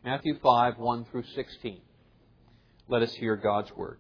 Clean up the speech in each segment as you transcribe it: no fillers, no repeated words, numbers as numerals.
Matthew 5, 1 through 16. Let us hear God's Word.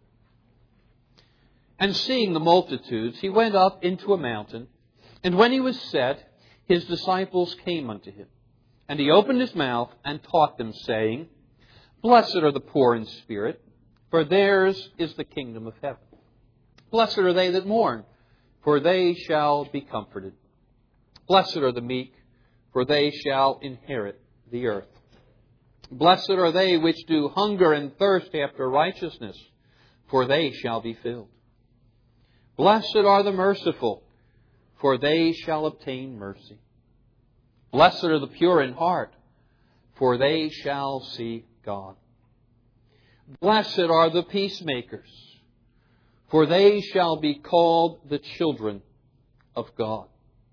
And seeing the multitudes, he went up into a mountain, and when he was set, his disciples came unto him. And he opened his mouth and taught them, saying, Blessed are the poor in spirit, for theirs is the kingdom of heaven. Blessed are they that mourn, for they shall be comforted. Blessed are the meek, for they shall inherit the earth. Blessed are they which do hunger and thirst after righteousness, for they shall be filled. Blessed are the merciful, for they shall obtain mercy. Blessed are the pure in heart, for they shall see God. Blessed are the peacemakers, for they shall be called the children of God.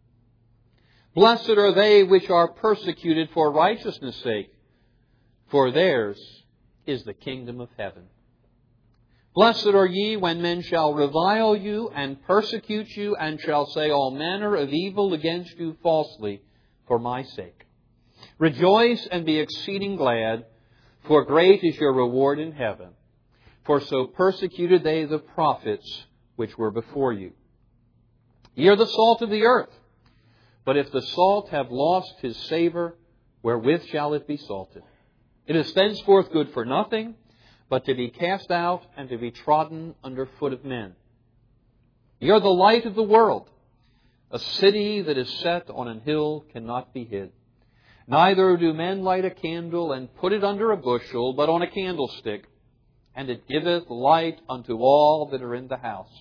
Blessed are they which are persecuted for righteousness' sake, for theirs is the kingdom of heaven. Blessed are ye when men shall revile you and persecute you, and shall say all manner of evil against you falsely for my sake. Rejoice and be exceeding glad, for great is your reward in heaven. For so persecuted they the prophets which were before you. Ye are the salt of the earth. But if the salt have lost his savour, wherewith shall it be salted? It is thenceforth good for nothing, but to be cast out and to be trodden under foot of men. Ye are the light of the world. A city that is set on an hill cannot be hid. Neither do men light a candle and put it under a bushel, but on a candlestick, and it giveth light unto all that are in the house.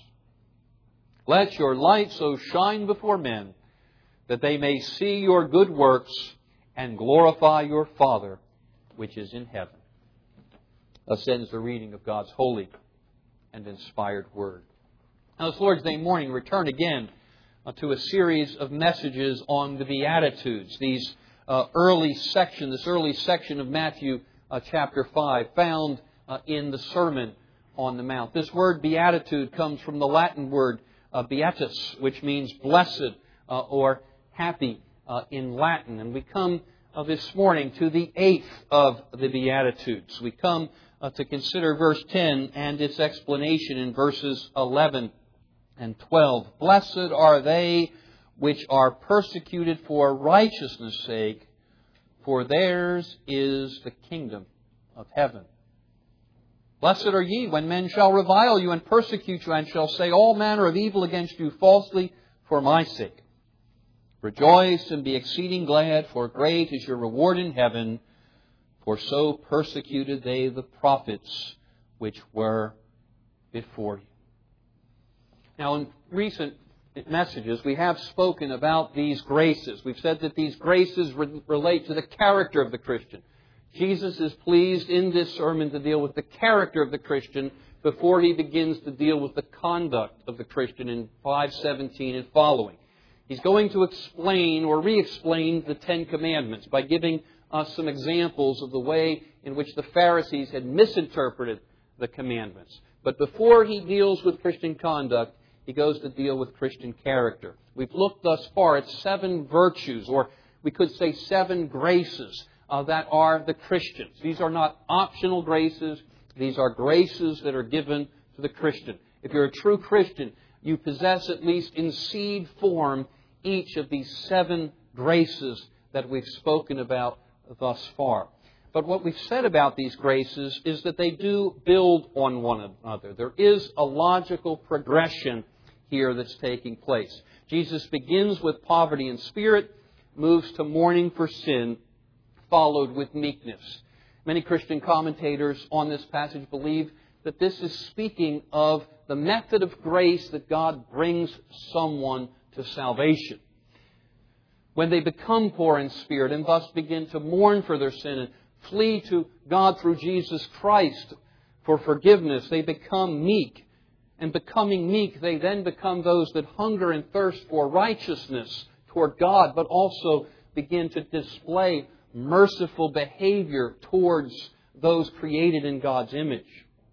Let your light so shine before men, that they may see your good works and glorify your Father which is in heaven. Thus ends the reading of God's holy and inspired Word. Now this Lord's Day morning, we return again to a series of messages on the Beatitudes. This early section of Matthew chapter 5, found in the Sermon on the Mount. This word beatitude comes from the Latin word beatus, which means blessed or happy in Latin. And we come this morning to the 8th of the Beatitudes. We come to consider verse 10 and its explanation in verses 11 and 12. Blessed are they which are persecuted for righteousness' sake, for theirs is the kingdom of heaven. Blessed are ye when men shall revile you and persecute you, and shall say all manner of evil against you falsely for my sake. Rejoice and be exceeding glad, for great is your reward in heaven. For so persecuted they the prophets which were before you. Now, in recent messages, we have spoken about these graces. We've said that these graces relate to the character of the Christian. Jesus is pleased in this sermon to deal with the character of the Christian before he begins to deal with the conduct of the Christian in 5:17 and following. He's going to explain or re-explain the Ten Commandments by giving us some examples of the way in which the Pharisees had misinterpreted the commandments. But before he deals with Christian conduct, he goes to deal with Christian character. We've looked thus far at 7 virtues, or we could say 7 graces that are the Christians. These are not optional graces. These are graces that are given to the Christian. If you're a true Christian, you possess, at least in seed form, each of these 7 graces that we've spoken about thus far. But what we've said about these graces is that they do build on one another. There is a logical progression here that's taking place. Jesus begins with poverty in spirit, moves to mourning for sin, followed with meekness. Many Christian commentators on this passage believe that this is speaking of the method of grace that God brings someone to salvation. When they become poor in spirit and thus begin to mourn for their sin and flee to God through Jesus Christ for forgiveness, they become meek. And becoming meek, they then become those that hunger and thirst for righteousness toward God, but also begin to display merciful behavior towards those created in God's image.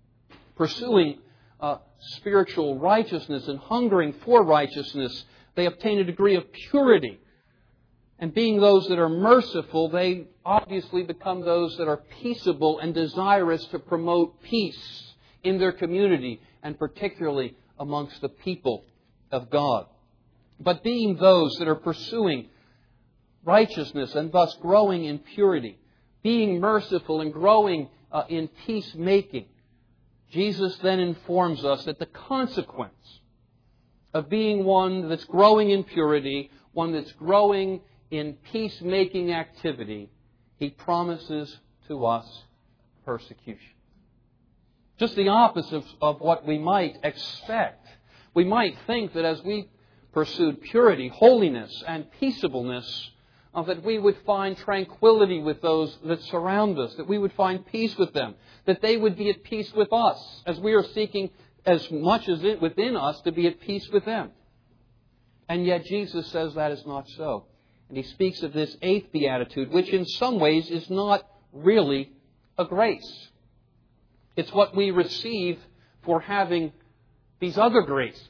Pursuing spiritual righteousness and hungering for righteousness, they obtain a degree of purity And being those that are merciful, they obviously become those that are peaceable and desirous to promote peace in their community, and particularly amongst the people of God. But being those that are pursuing righteousness and thus growing in purity, being merciful and growing in peacemaking, Jesus then informs us that the consequence of being one that's growing in purity, one that's growing in peacemaking activity, He promises to us persecution. Just the opposite of what we might expect. We might think that as we pursued purity, holiness, and peaceableness, that we would find tranquility with those that surround us, that we would find peace with them, that they would be at peace with us, as we are seeking as much as it within us to be at peace with them. And yet Jesus says that is not so. And He speaks of this 8th beatitude, which in some ways is not really a grace. It's what we receive for having these other graces.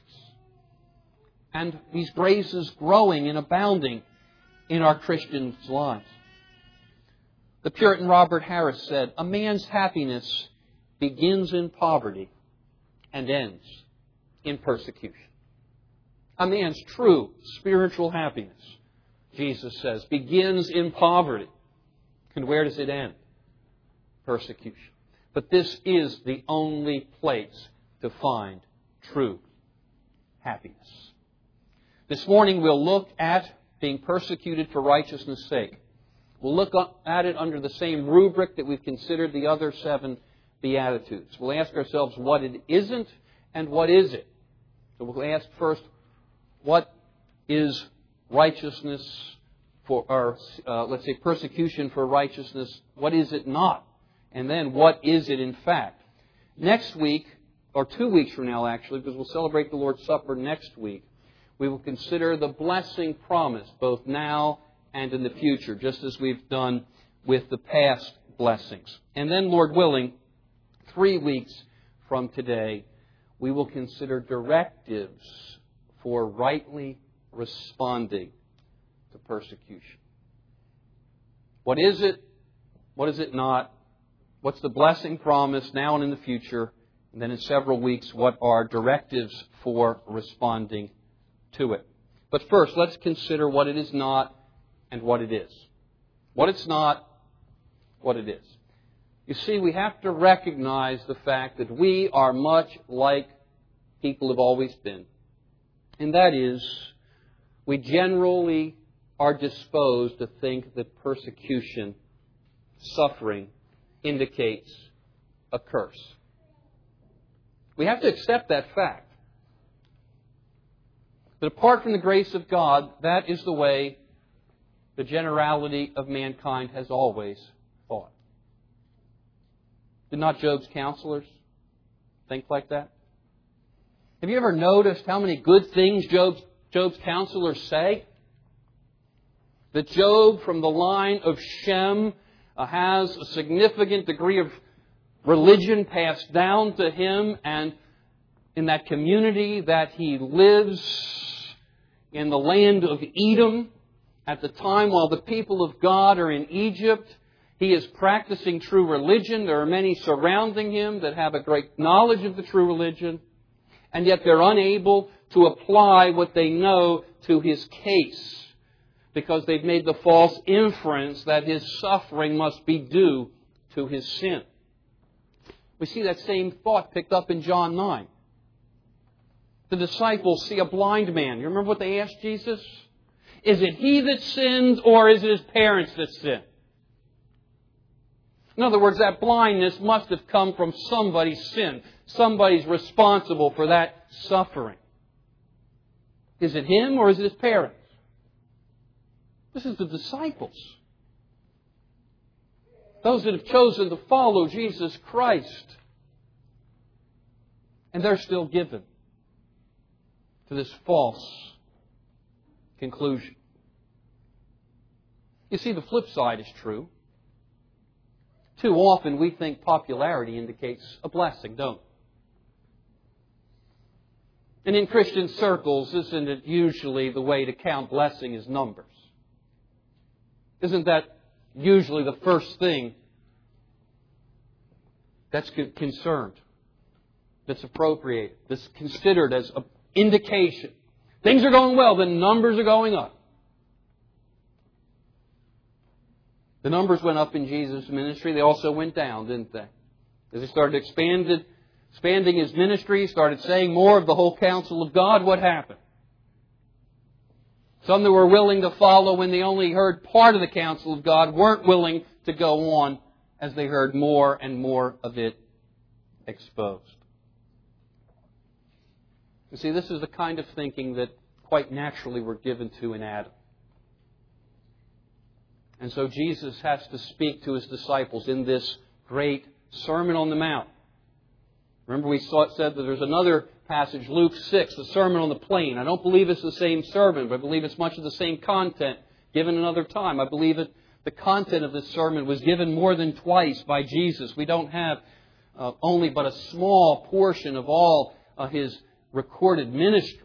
And these graces growing and abounding in our Christians' lives. The Puritan Robert Harris said, "A man's happiness begins in poverty and ends in persecution." A man's true spiritual happiness, Jesus says, begins in poverty. And where does it end? Persecution. But this is the only place to find true happiness. This morning we'll look at being persecuted for righteousness' sake. We'll look at it under the same rubric that we've considered the other 7 Beatitudes. We'll ask ourselves what it isn't and what is it. So we'll ask first, what is righteousness for, or let's say persecution for righteousness? What is it not? And then what is it in fact? Next week, or 2 weeks from now actually, because we'll celebrate the Lord's Supper next week, we will consider the blessing promised both now and in the future, just as we've done with the past blessings. And then, Lord willing, 3 weeks from today, we will consider directives for rightly responding to persecution. What is it? What is it not? What's the blessing promised now and in the future? And then in several weeks, what are directives for responding to it? But first, let's consider what it is not and what it is. What it's not, what it is. You see, we have to recognize the fact that we are much like people have always been. And that is, we generally are disposed to think that persecution, suffering, indicates a curse. We have to accept that fact. But apart from the grace of God, that is the way the generality of mankind has always thought. Did not Job's counselors think like that? Have you ever noticed how many good things Job's counselors say? That Job, from the line of Shem, has a significant degree of religion passed down to him, and in that community that he lives in the land of Edom, at the time while the people of God are in Egypt, he is practicing true religion. There are many surrounding him that have a great knowledge of the true religion, and yet they're unable to apply what they know to his case because they've made the false inference that his suffering must be due to his sin. We see that same thought picked up in John 9. The disciples see a blind man. You remember what they asked Jesus? Is it he that sinned, or is it his parents that sinned? In other words, that blindness must have come from somebody's sin. Somebody's responsible for that suffering. Is it him, or is it his parents? This is the disciples. Those that have chosen to follow Jesus Christ. And they're still given to this false conclusion. You see, the flip side is true. Too often we think popularity indicates a blessing, don't we? And in Christian circles, isn't it usually the way to count blessing is numbers? Isn't that usually the first thing that's concerned, that's appropriated, that's considered as an indication? Things are going well, the numbers are going up. The numbers went up in Jesus' ministry. They also went down, didn't they? As He started expanding His ministry, He started saying more of the whole counsel of God, what happened? Some that were willing to follow when they only heard part of the counsel of God weren't willing to go on as they heard more and more of it exposed. You see, this is the kind of thinking that quite naturally we're given to in Adam. And so Jesus has to speak to His disciples in this great Sermon on the Mount. Remember we said that there's another passage, Luke 6, the Sermon on the Plain. I don't believe it's the same sermon, but I believe it's much of the same content given another time. I believe that the content of this sermon was given more than twice by Jesus. We don't have only but a small portion of all His recorded ministry.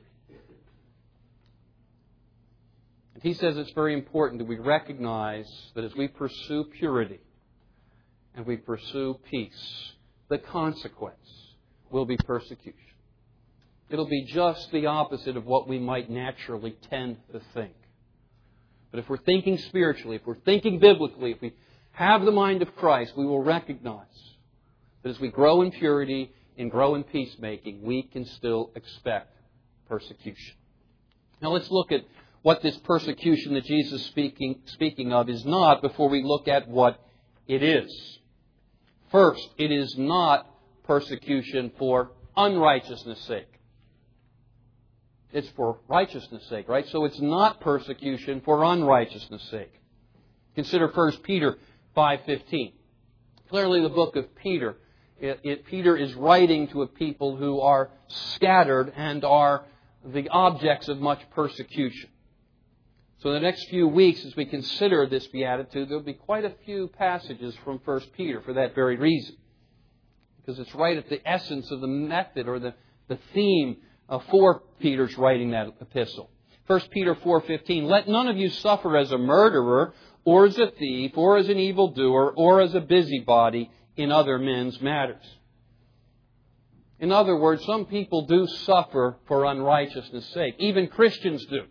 And He says it's very important that we recognize that as we pursue purity and we pursue peace, the consequence will be persecution. It'll be just the opposite of what we might naturally tend to think. But if we're thinking spiritually, if we're thinking biblically, if we have the mind of Christ, we will recognize that as we grow in purity and grow in peacemaking, we can still expect persecution. Now let's look at what this persecution that Jesus is speaking of is not before we look at what it is. First, it is not persecution for unrighteousness' sake. It's for righteousness' sake, right? So it's not persecution for unrighteousness' sake. Consider 1 Peter 5:15. Clearly the book of Peter, Peter is writing to a people who are scattered and are the objects of much persecution. So in the next few weeks, as we consider this beatitude, there will be quite a few passages from 1 Peter for that very reason. Because it's right at the essence of the method or the theme for Peter's writing that epistle. 1 Peter 4:15, let none of you suffer as a murderer, or as a thief, or as an evildoer, or as a busybody in other men's matters. In other words, some people do suffer for unrighteousness' sake. Even Christians do.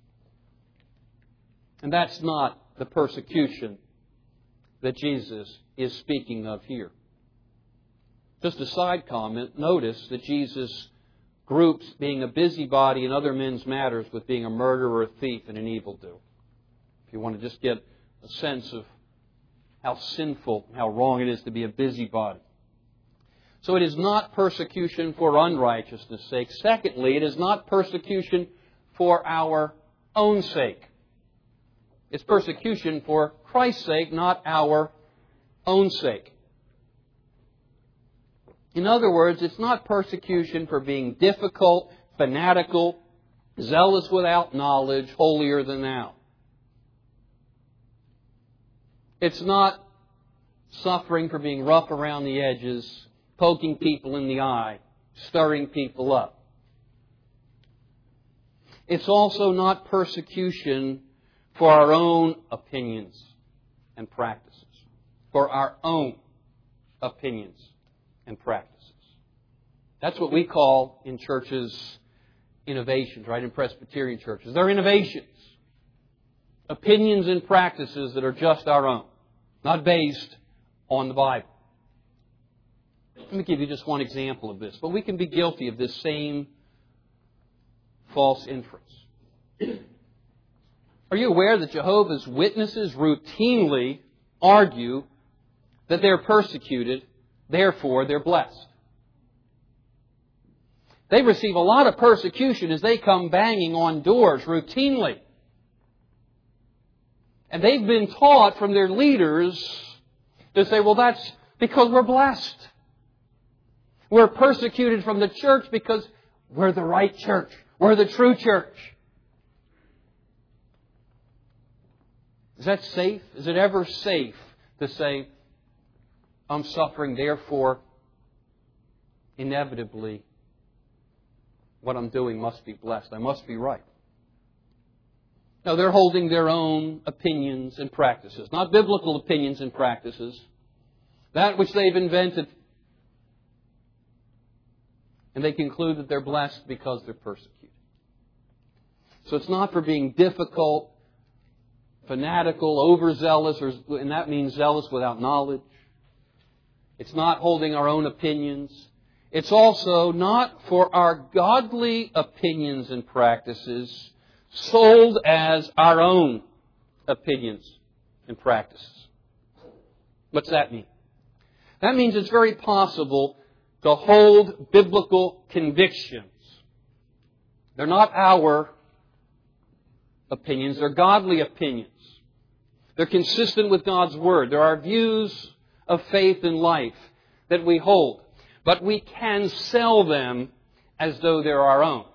And that's not the persecution that Jesus is speaking of here. Just a side comment, notice that Jesus groups being a busybody in other men's matters with being a murderer, a thief, and an evildoer. If you want to just get a sense of how sinful, how wrong it is to be a busybody. So it is not persecution for unrighteousness' sake. Secondly, it is not persecution for our own sake. It's persecution for Christ's sake, not our own sake. In other words, it's not persecution for being difficult, fanatical, zealous without knowledge, holier than thou. It's not suffering for being rough around the edges, poking people in the eye, stirring people up. It's also not persecution for our own opinions and practices. For our own opinions and practices. That's what we call in churches innovations, right? In Presbyterian churches. They're innovations. Opinions and practices that are just our own. Not based on the Bible. Let me give you just one example of this. But we can be guilty of this same false inference. Are you aware that Jehovah's Witnesses routinely argue that they're persecuted, therefore they're blessed? They receive a lot of persecution as they come banging on doors routinely. And they've been taught from their leaders to say, well, that's because we're blessed. We're persecuted from the church because we're the right church. We're the true church. Is that safe? Is it ever safe to say, I'm suffering, therefore, inevitably, what I'm doing must be blessed. I must be right. No, they're holding their own opinions and practices, not biblical opinions and practices, that which they've invented. And they conclude that they're blessed because they're persecuted. So it's not for being difficult, fanatical, overzealous, and that means zealous without knowledge. It's not holding our own opinions. It's also not for our godly opinions and practices sold as our own opinions and practices. What's that mean? That means it's very possible to hold biblical convictions. They're not our opinions, they're godly opinions. They're consistent with God's Word. They're our views of faith and life that we hold. But we can sell them as though they're our own.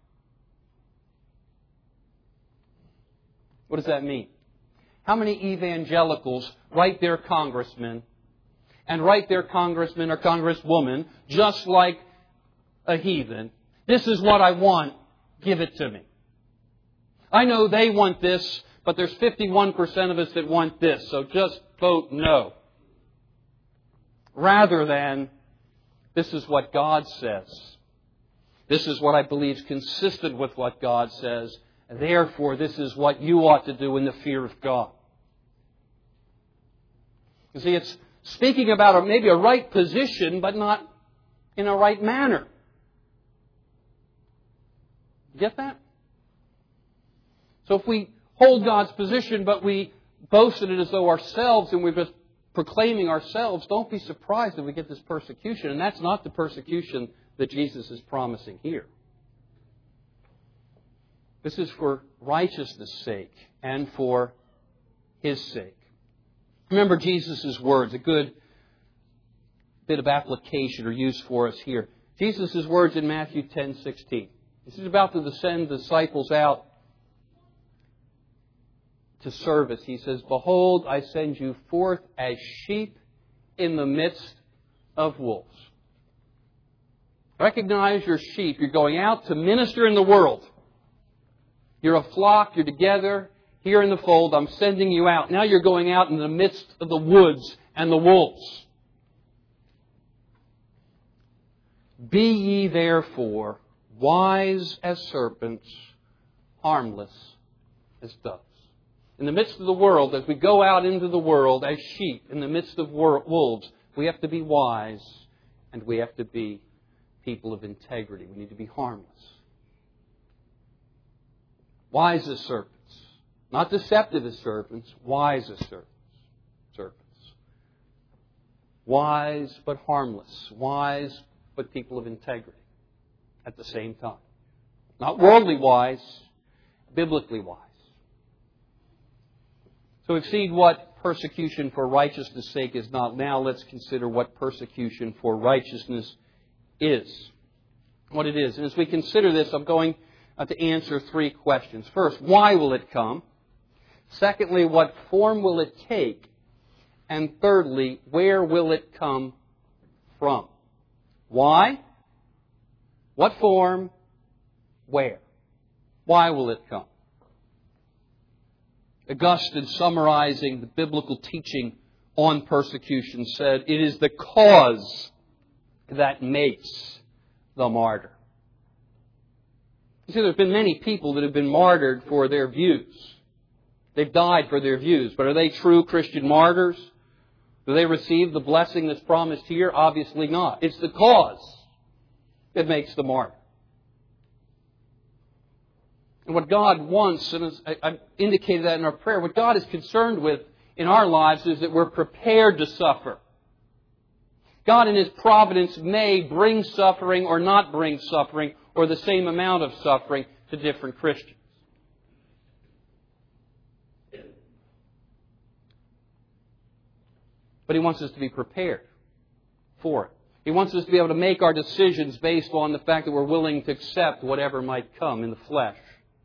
What does that mean? How many evangelicals write their congressmen and write their congressman or congresswoman just like a heathen? This is what I want. Give it to me. I know they want this, but there's 51% of us that want this, so just vote no. Rather than, this is what God says. This is what I believe is consistent with what God says. Therefore, this is what you ought to do in the fear of God. You see, it's speaking about maybe a right position, but not in a right manner. Get that? So if we hold God's position, but we boast in it as though ourselves, and we're just proclaiming ourselves, don't be surprised if we get this persecution. And that's not the persecution that Jesus is promising here. This is for righteousness' sake and for His sake. Remember Jesus' words, a good bit of application or use for us here. Jesus' words in Matthew 10:16. He's about to send the disciples out to service. He says, "Behold, I send you forth as sheep in the midst of wolves." Recognize your sheep. You're going out to minister in the world. You're a flock. You're together here in the fold. I'm sending you out. Now you're going out in the midst of the woods and the wolves. Be ye therefore wise as serpents, harmless as doves. In the midst of the world, as we go out into the world as sheep in the midst of wolves, we have to be wise and we have to be people of integrity. We need to be harmless. Wise as serpents. Not deceptive as serpents, wise as serpents. Wise but harmless. Wise but people of integrity at the same time. Not worldly wise, biblically wise. So we've seen what persecution for righteousness' sake is not. Now let's consider what persecution for righteousness is. What it is. And as we consider this, I'm going to answer three questions. First, why will it come? Secondly, what form will it take? And thirdly, where will it come from? Why? What form? Where? Why will it come? Augustine, summarizing the biblical teaching on persecution, said, "It is the cause that makes the martyr." You see, there's been many people that have been martyred for their views. They've died for their views. But are they true Christian martyrs? Do they receive the blessing that's promised here? Obviously not. It's the cause that makes the martyr. And what God wants, and I indicated that in our prayer, what God is concerned with in our lives is that we're prepared to suffer. God in His providence may bring suffering or not bring suffering, or the same amount of suffering to different Christians. But He wants us to be prepared for it. He wants us to be able to make our decisions based on the fact that we're willing to accept whatever might come in the flesh,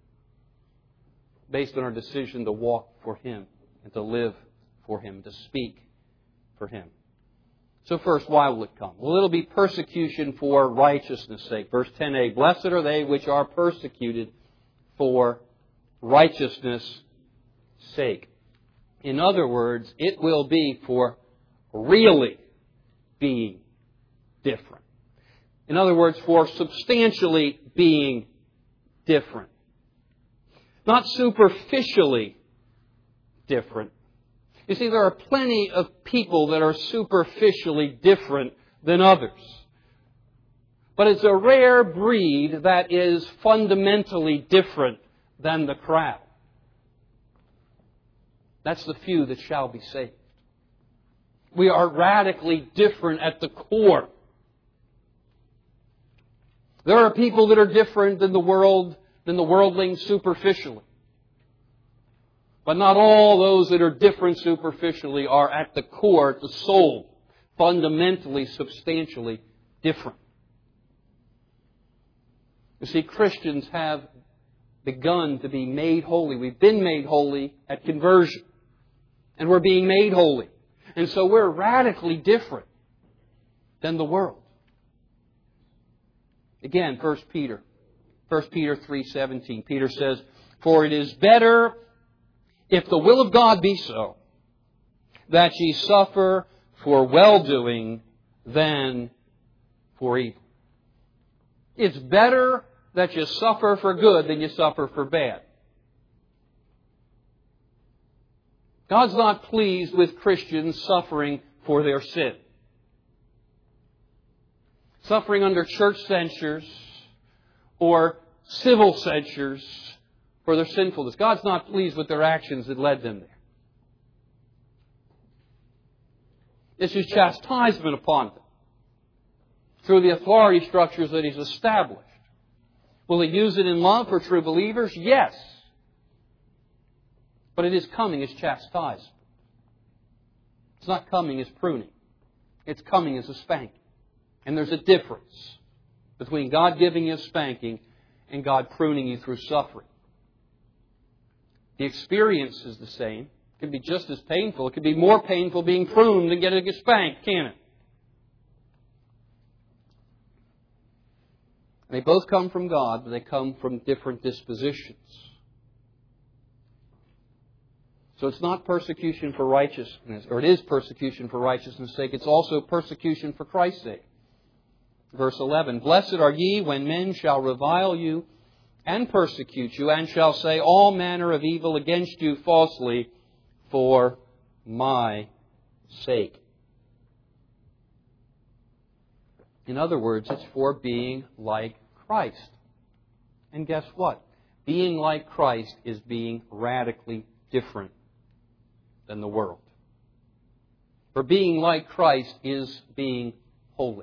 based on our decision to walk for Him and to live for Him, to speak for Him. So first, why will it come? Well, it'll be persecution for righteousness' sake. Verse 10a, "Blessed are they which are persecuted for righteousness' sake. In other words, it will be for really being different. In other words, for substantially being different. Not superficially different. You see, there are plenty of people that are superficially different than others. But it's a rare breed that is fundamentally different than the crowd. That's the few that shall be saved. We are radically different at the core. There are people that are different than the worldlings superficially. But not all those that are different superficially are at the core, at the soul, fundamentally, substantially different. You see, Christians have begun to be made holy. We've been made holy at conversion. And we're being made holy. And so we're radically different than the world. Again, 1 Peter 3:17, Peter says, "For it is better, if the will of God be so, that ye suffer for well-doing than for evil." It's better that you suffer for good than you suffer for bad. God's not pleased with Christians suffering for their sin. Suffering under church censures or civil censures for their sinfulness. God's not pleased with their actions that led them there. This is chastisement upon them through the authority structures that He's established. Will He use it in love for true believers? Yes. But it is coming as chastisement. It's not coming as pruning. It's coming as a spanking. And there's a difference between God giving you a spanking and God pruning you through suffering. The experience is the same. It can be just as painful. It can be more painful being pruned than getting spanked, can't it? They both come from God, but they come from different dispositions. So it's not persecution for righteousness, or it is persecution for righteousness' sake. It's also persecution for Christ's sake. Verse 11, "Blessed are ye when men shall revile you and persecute you, and shall say all manner of evil against you falsely for my sake." In other words, it's for being like Christ. And guess what? Being like Christ is being radically different than the world. For being like Christ is being holy.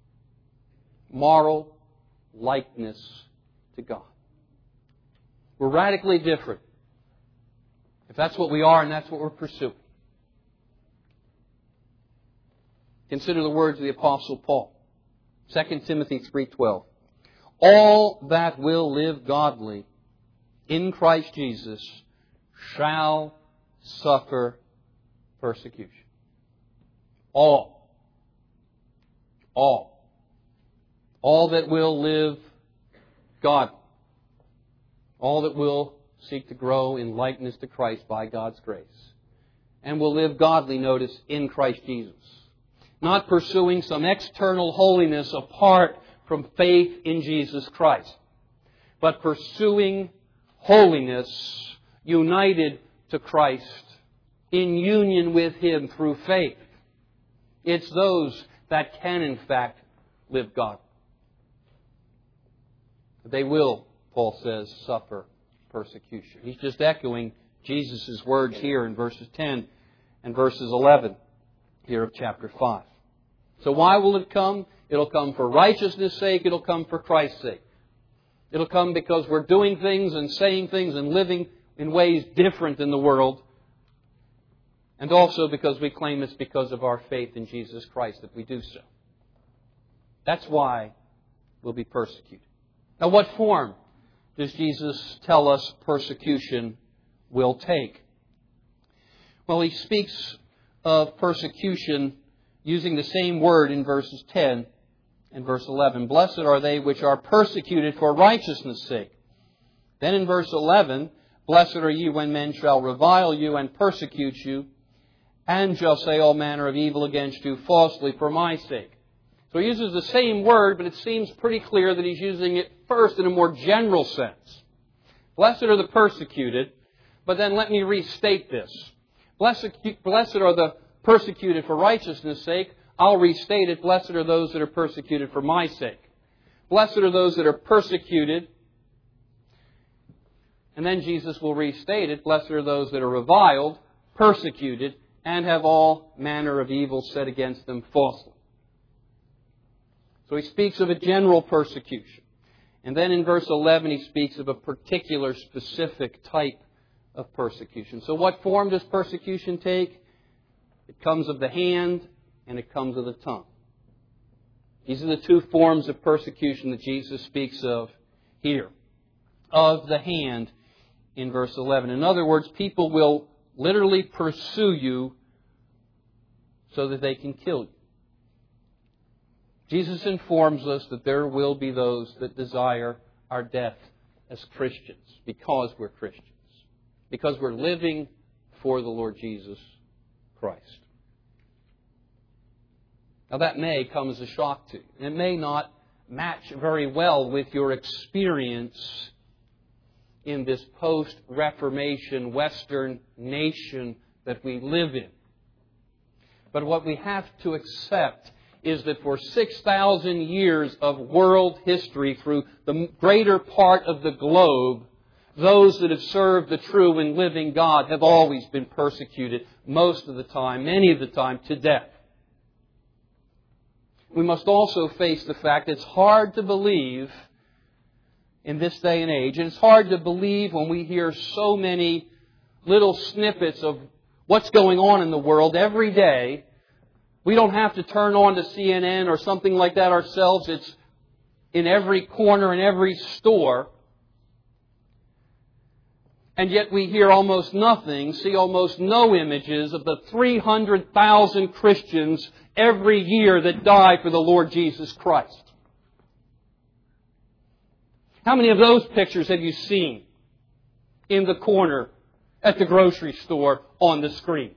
Moral likeness to God. We're radically different. If that's what we are and that's what we're pursuing. Consider the words of the Apostle Paul. 2 Timothy 3:12. "All that will live godly in Christ Jesus shall suffer persecution." All. All that will live godly. All that will seek to grow in likeness to Christ by God's grace. And will live godly, notice, in Christ Jesus. Not pursuing some external holiness apart from faith in Jesus Christ. But pursuing holiness united to Christ, in union with Him through faith. It's those that can, in fact, live godly. They will, Paul says, suffer persecution. He's just echoing Jesus' words here in verses 10 and verses 11 here of chapter 5. So why will it come? It'll come for righteousness' sake. It'll come for Christ's sake. It'll come because we're doing things and saying things and living in ways different than the world. And also because we claim it's because of our faith in Jesus Christ that we do so. That's why we'll be persecuted. Now, what form does Jesus tell us persecution will take? Well, He speaks of persecution using the same word in verses 10 and verse 11. "Blessed are they which are persecuted for righteousness' sake." Then in verse 11, Blessed are ye when men shall revile you and persecute you, and shall say all manner of evil against you falsely for my sake. So he uses the same word, but it seems pretty clear that he's using it first in a more general sense. Blessed are the persecuted, but then let me restate this. Blessed are the persecuted for righteousness' sake. I'll restate it. Blessed are those that are persecuted for my sake. Blessed are those that are persecuted. And then Jesus will restate it. Blessed are those that are reviled, persecuted, and have all manner of evil said against them falsely. So he speaks of a general persecution. And then in verse 11 he speaks of a particular specific type of persecution. So what form does persecution take? It comes of the hand and it comes of the tongue. These are the two forms of persecution that Jesus speaks of here. Of the hand in verse 11. In other words, people will literally pursue you so that they can kill you. Jesus informs us that there will be those that desire our death as Christians because we're Christians. Because we're living for the Lord Jesus Christ. Now that may come as a shock to you. It may not match very well with your experience in this post-Reformation Western nation that we live in. But what we have to accept is that for 6,000 years of world history, through the greater part of the globe, those that have served the true and living God have always been persecuted, most of the time, many of the time, to death. We must also face the fact that it's hard to believe in this day and age, and it's hard to believe when we hear so many little snippets of what's going on in the world every day. We don't have to turn on to CNN or something like that ourselves. It's in every corner, in every store. And yet we hear almost nothing, see almost no images of the 300,000 Christians every year that die for the Lord Jesus Christ. How many of those pictures have you seen in the corner at the grocery store on the screen?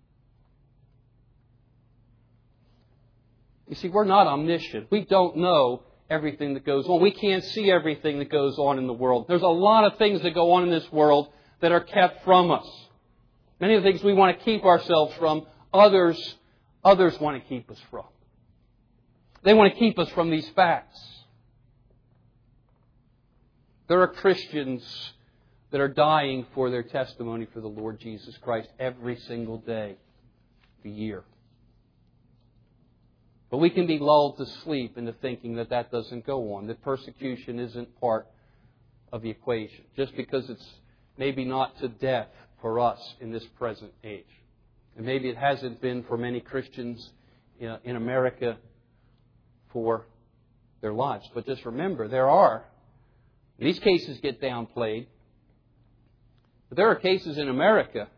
You see, we're not omniscient. We don't know everything that goes on. We can't see everything that goes on in the world. There's a lot of things that go on in this world that are kept from us. Many of the things we want to keep ourselves from, others want to keep us from. They want to keep us from these facts. There are Christians that are dying for their testimony for the Lord Jesus Christ every single day of the year. But we can be lulled to sleep into thinking that that doesn't go on, that persecution isn't part of the equation, just because it's maybe not to death for us in this present age. And maybe it hasn't been for many Christians in America for their lives. But just remember, these cases get downplayed, but there are cases in America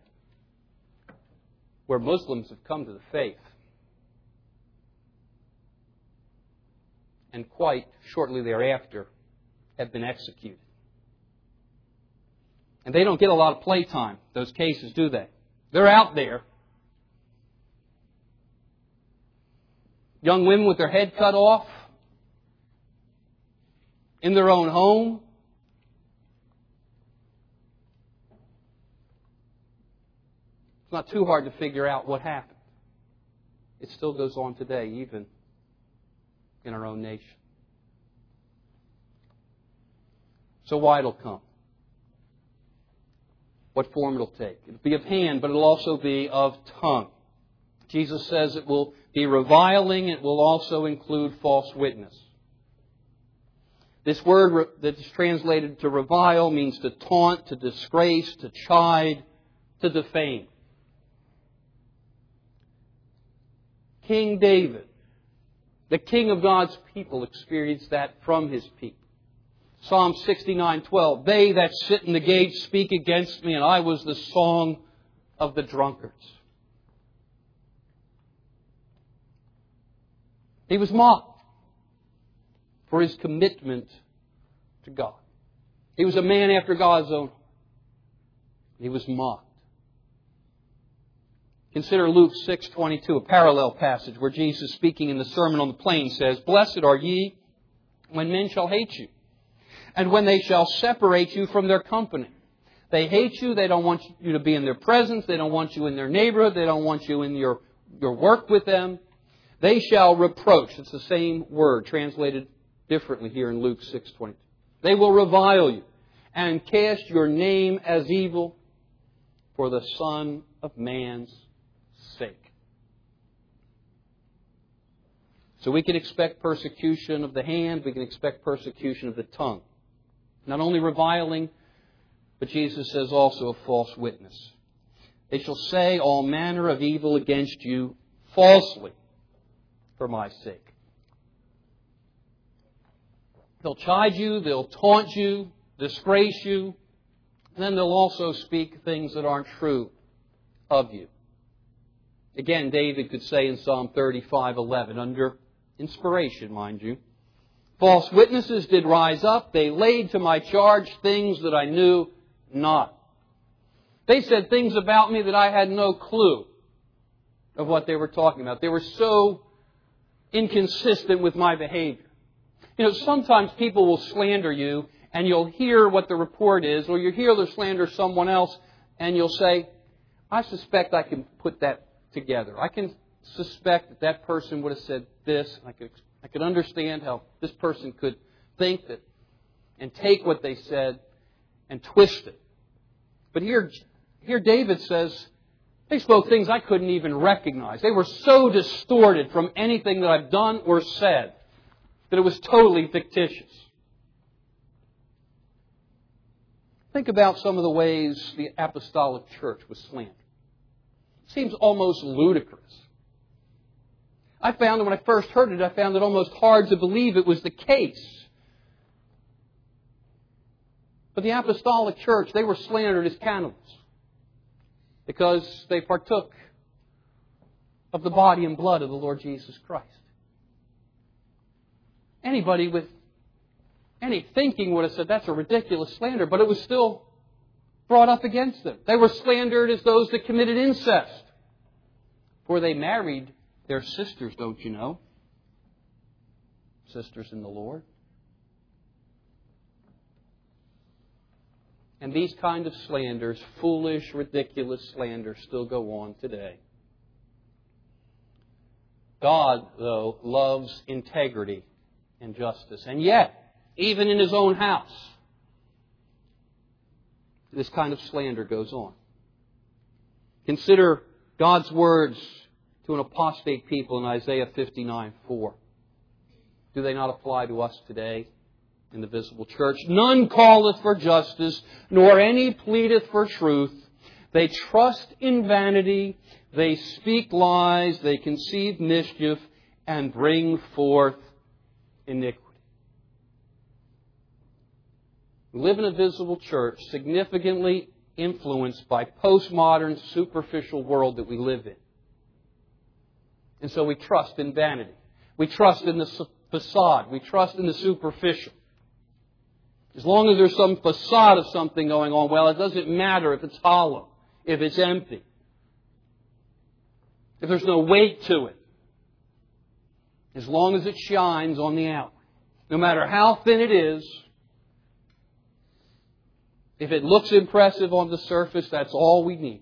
where Muslims have come to the faith. And quite shortly thereafter have been executed. And they don't get a lot of playtime, those cases, do they? They're out there. Young women with their head cut off in their own home. It's not too hard to figure out what happened. It still goes on today, even in our own nation. So why it'll come? What form it'll take? It'll be of hand, but it'll also be of tongue. Jesus says it will be reviling. It will also include false witness. This word that is translated to revile means to taunt, to disgrace, to chide, to defame. King David, the king of God's people, experienced that from his people. Psalm 69:12, they that sit in the gate speak against me, and I was the song of the drunkards. He was mocked for his commitment to God. He was a man after God's own heart. He was mocked. Consider Luke 6:22, a parallel passage where Jesus, speaking in the Sermon on the Plain, says, "Blessed are ye when men shall hate you, and when they shall separate you from their company." They hate you. They don't want you to be in their presence. They don't want you in their neighborhood. They don't want you in your work with them. They shall reproach. It's the same word translated differently here in Luke 6:22. They will revile you and cast your name as evil for the Son of Man's sake. So we can expect persecution of the hand. We can expect persecution of the tongue. Not only reviling, but Jesus says also a false witness. They shall say all manner of evil against you falsely for my sake. They'll chide you, they'll taunt you, disgrace you, and then they'll also speak things that aren't true of you. Again, David could say in Psalm 35:11, under inspiration, mind you, "False witnesses did rise up, they laid to my charge things that I knew not." They said things about me that I had no clue of what they were talking about. They were so inconsistent with my behavior. You know, sometimes people will slander you and you'll hear what the report is, or you hear them slander someone else and you'll say, "I suspect I can put that together. I can suspect that that person would have said this. I could understand how this person could think that and take what they said and twist it." But here David says, they spoke things I couldn't even recognize. They were so distorted from anything that I've done or said that it was totally fictitious. Think about some of the ways the apostolic church was slandered. It seems almost ludicrous. I found that when I first heard it, I found it almost hard to believe it was the case. But the apostolic church, they were slandered as cannibals because they partook of the body and blood of the Lord Jesus Christ. Anybody with any thinking would have said that's a ridiculous slander, but it was still brought up against them. They were slandered as those that committed incest, for they married their sisters, don't you know? Sisters in the Lord. And these kind of slanders, foolish, ridiculous slanders, still go on today. God, though, loves integrity and justice. And yet, even in His own house, this kind of slander goes on. Consider God's words to an apostate people in Isaiah 59:4. Do they not apply to us today in the visible church? "None calleth for justice, nor any pleadeth for truth. They trust in vanity, they speak lies, they conceive mischief, and bring forth iniquity." We live in a visible church significantly influenced by postmodern, superficial world that we live in. And so we trust in vanity. We trust in the facade. We trust in the superficial. As long as there's some facade of something going on, well, it doesn't matter if it's hollow, if it's empty, if there's no weight to it. As long as it shines on the outward. No matter how thin it is, if it looks impressive on the surface, that's all we need.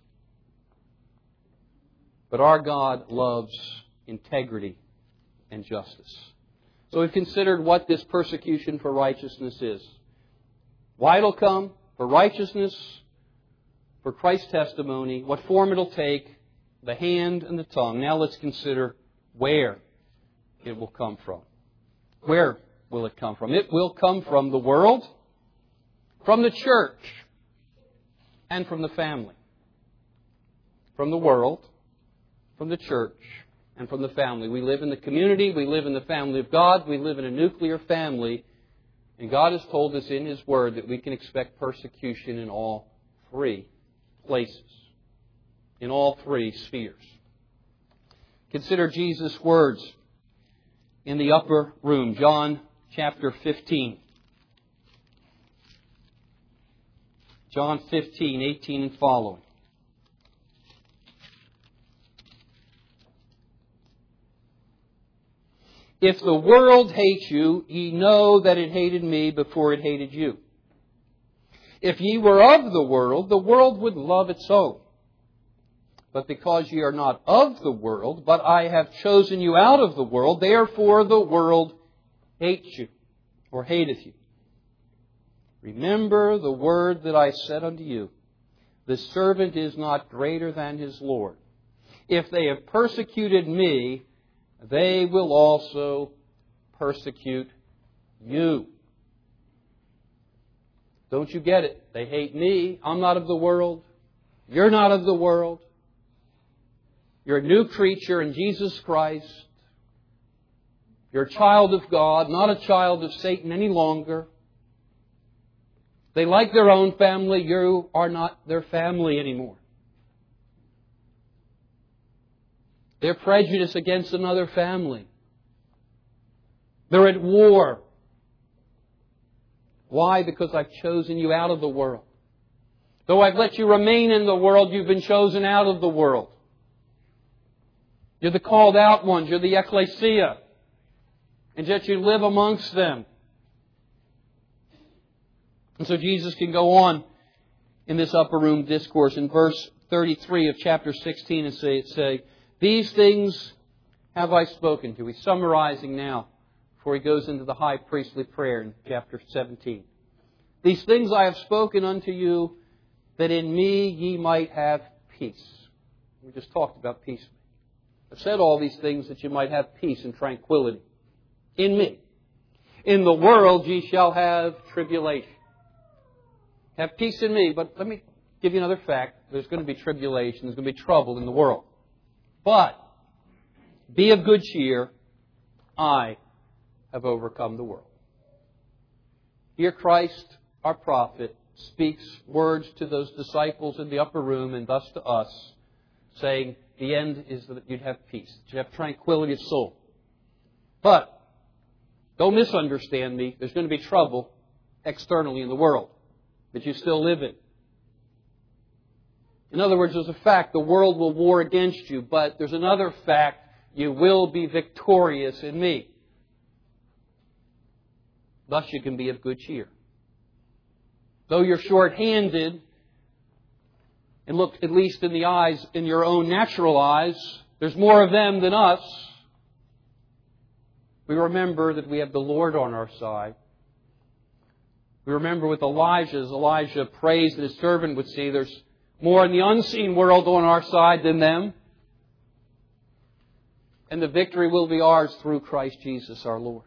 But our God loves integrity and justice. So we've considered what this persecution for righteousness is. Why it'll come, for righteousness, for Christ's testimony, what form it'll take, the hand and the tongue. Now let's consider where it will come from. Where will it come from? It will come from the world, from the church, and from the family. From the world, from the church, and from the family. We live in the community, we live in the family of God, we live in a nuclear family, and God has told us in His Word that we can expect persecution in all three places, in all three spheres. Consider Jesus' words in the upper room, John chapter 15. John 15, 18 and following. If the world hates you, ye know that it hated me before it hated you. If ye were of the world would love its own. But because ye are not of the world, but I have chosen you out of the world, therefore the world hates you, or hateth you. Remember the word that I said unto you, the servant is not greater than his Lord. If they have persecuted me, they will also persecute you. Don't you get it? They hate me. I'm not of the world. You're not of the world. You're a new creature in Jesus Christ. You're a child of God, not a child of Satan any longer. They like their own family. You are not their family anymore. They're prejudiced against another family. They're at war. Why? Because I've chosen you out of the world. Though I've let you remain in the world, you've been chosen out of the world. You're the called out ones. You're the ecclesia. And yet you live amongst them. And so Jesus can go on in this upper room discourse in verse 33 of chapter 16 and say, these things have I spoken to. He's summarizing now before he goes into the high priestly prayer in chapter 17. These things I have spoken unto you, that in me ye might have peace. We just talked about peace. I've said all these things that you might have peace and tranquility. In me. In the world ye shall have tribulation. Have peace in me. But let me give you another fact. There's going to be tribulation. There's going to be trouble in the world. But be of good cheer. I have overcome the world. Here Christ, our prophet, speaks words to those disciples in the upper room and thus to us, saying the end is that you'd have peace, that you'd have tranquility of soul. But don't misunderstand me. There's going to be trouble externally in the world that you still live in. In other words, there's a fact, the world will war against you, but there's another fact, you will be victorious in me. Thus you can be of good cheer. Though you're short-handed, and look, at least in the eyes, in your own natural eyes, there's more of them than us. We remember that we have the Lord on our side. We remember with Elijah, as Elijah prays that his servant would see, there's more in the unseen world on our side than them. And the victory will be ours through Christ Jesus our Lord.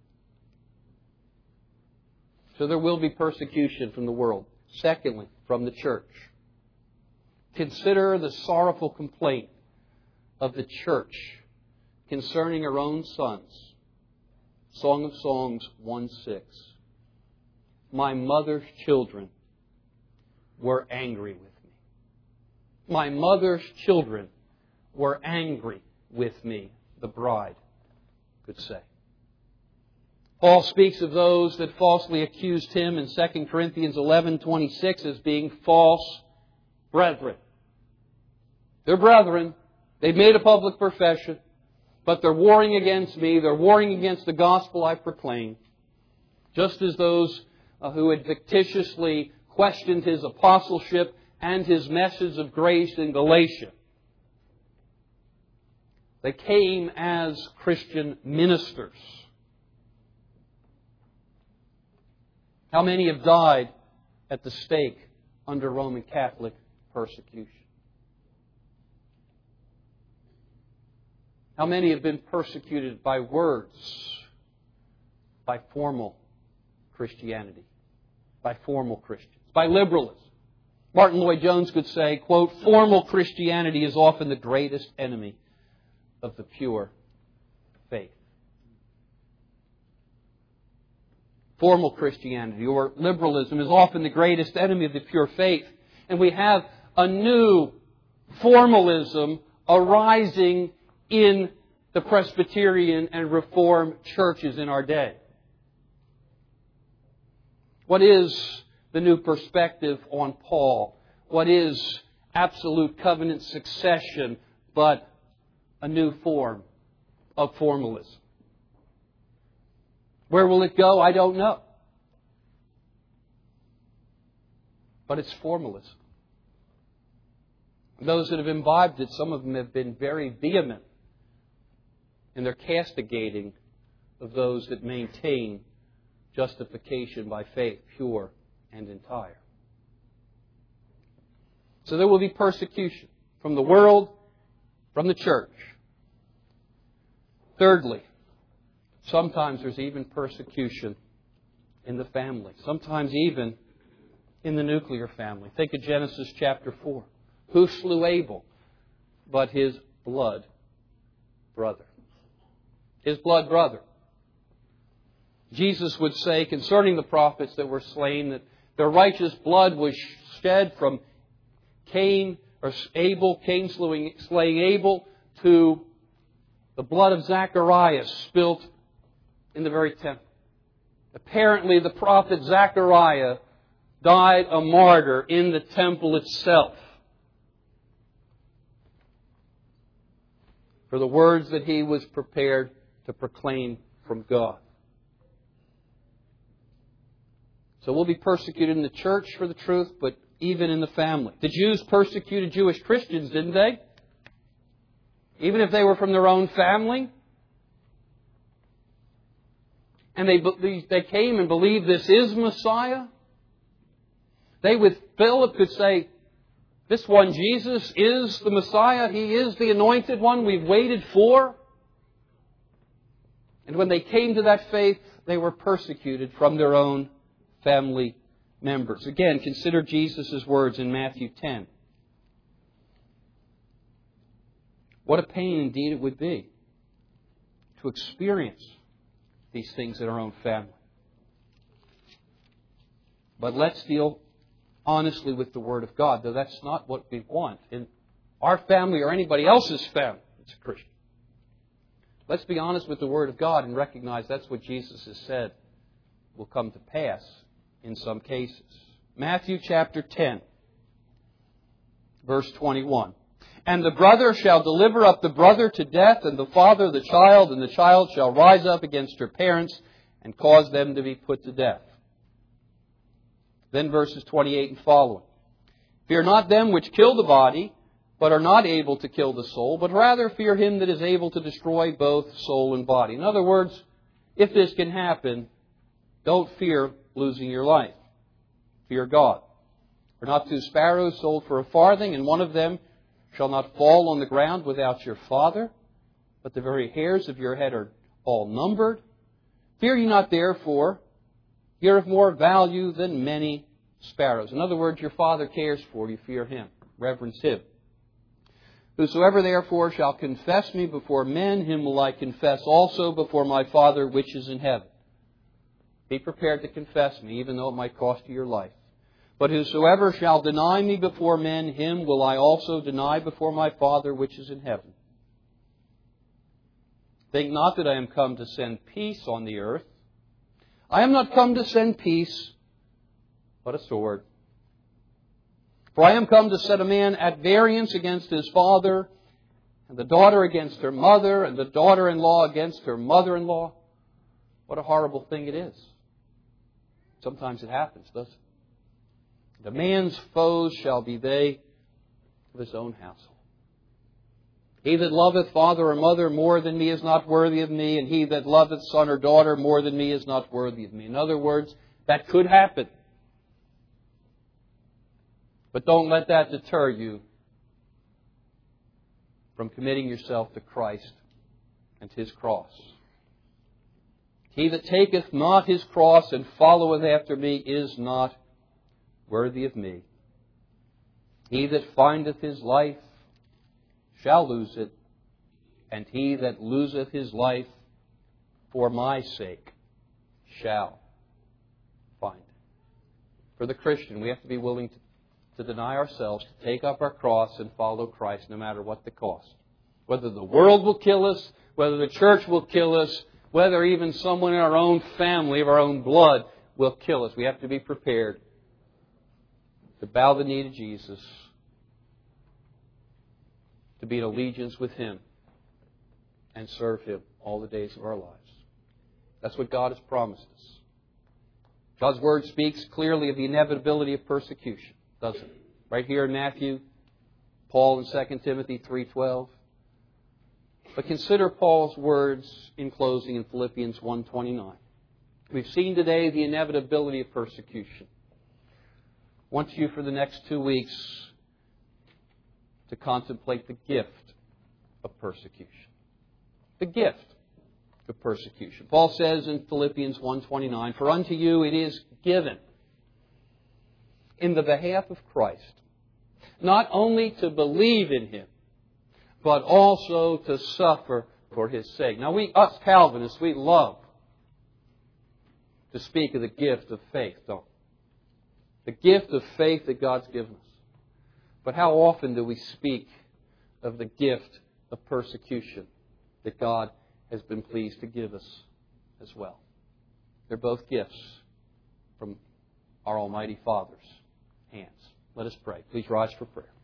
So there will be persecution from the world. Secondly, from the church. Consider the sorrowful complaint of the church concerning her own sons. Song of Songs 1:6. My mother's children were angry with me. My mother's children were angry with me, the bride could say. Paul speaks of those that falsely accused him in 2 Corinthians 11:26 as being false brethren. They're brethren. They've made a public profession, but they're warring against me. They're warring against the gospel I proclaim. Just as those who had fictitiously questioned his apostleship and his message of grace in Galatia. They came as Christian ministers. How many have died at the stake under Roman Catholic persecution? How many have been persecuted by words, by formal Christianity, by formal Christians, by liberalism? Martin Lloyd-Jones could say, quote, formal Christianity is often the greatest enemy of the pure faith. Formal Christianity or liberalism is often the greatest enemy of the pure faith. And we have a new formalism arising in the Presbyterian and Reformed churches in our day. What is the new perspective on Paul? What is absolute covenant succession but a new form of formalism? Where will it go? I don't know. But it's formalism. Those that have imbibed it, some of them have been very vehement in their castigating of those that maintain justification by faith, pure and entire. So there will be persecution from the world, from the church. Thirdly, sometimes there's even persecution in the family. Sometimes even in the nuclear family. Think of Genesis chapter 4. Who slew Abel but his blood brother? His blood brother. Jesus would say concerning the prophets that were slain that their righteous blood was shed from Cain slaying Abel, to the blood of Zacharias spilt in the very temple. Apparently the prophet Zechariah died a martyr in the temple itself for the words that he was prepared to proclaim from God. So we'll be persecuted in the church for the truth, but even in the family. The Jews persecuted Jewish Christians, didn't they? Even if they were from their own family. And they came and believed this is Messiah. They with Philip could say, this one, Jesus, is the Messiah. He is the anointed one we've waited for. And when they came to that faith, they were persecuted from their own family members. Again, consider Jesus' words in Matthew 10. What a pain indeed it would be to experience these things in our own family. But let's deal honestly with the Word of God, though that's not what we want in our family or anybody else's family that's a Christian. Let's be honest with the Word of God and recognize that's what Jesus has said will come to pass in some cases. Matthew chapter 10, verse 21. And the brother shall deliver up the brother to death, and the father the child, and the child shall rise up against her parents and cause them to be put to death. Then verses 28 and following. Fear not them which kill the body, but are not able to kill the soul, but rather fear him that is able to destroy both soul and body. In other words, if this can happen, don't fear losing your life. Fear God. Are not 2 sparrows sold for a farthing, and one of them shall not fall on the ground without your Father? But the very hairs of your head are all numbered. Fear ye not therefore, ye are of more value than many sparrows. In other words, your Father cares for you. Fear Him. Reverence Him. Whosoever therefore shall confess me before men, him will I confess also before my Father which is in heaven. Be prepared to confess me, even though it might cost you your life. But whosoever shall deny me before men, him will I also deny before my Father which is in heaven. Think not that I am come to send peace on the earth. I am not come to send peace, but a sword. For I am come to set a man at variance against his father, and the daughter against her mother, and the daughter-in-law against her mother-in-law. What a horrible thing it is. Sometimes it happens, doesn't it? The man's foes shall be they of his own household. He that loveth father or mother more than me is not worthy of me, and he that loveth son or daughter more than me is not worthy of me. In other words, that could happen. But don't let that deter you from committing yourself to Christ and His cross. He that taketh not his cross and followeth after me is not worthy of me. He that findeth his life shall lose it, and he that loseth his life for my sake shall find it. For the Christian, we have to be willing to deny ourselves, to take up our cross and follow Christ no matter what the cost. Whether the world will kill us, whether the church will kill us, whether even someone in our own family, of our own blood, will kill us. We have to be prepared to bow the knee to Jesus, to be in allegiance with Him, and serve Him all the days of our lives. That's what God has promised us. God's Word speaks clearly of the inevitability of persecution, doesn't it? Right here in Matthew, Paul in 2 Timothy 3:12. But consider Paul's words in closing in Philippians 1:29. We've seen today the inevitability of persecution. I want you for the next 2 weeks to contemplate the gift of persecution. The gift of persecution. Paul says in Philippians 1:29, "For unto you it is given in the behalf of Christ, not only to believe in Him, but also to suffer for His sake." Now us Calvinists, we love to speak of the gift of faith, don't we? The gift of faith that God's given us. But how often do we speak of the gift of persecution that God has been pleased to give us as well? They're both gifts from our Almighty Father's hands. Let us pray. Please rise for prayer.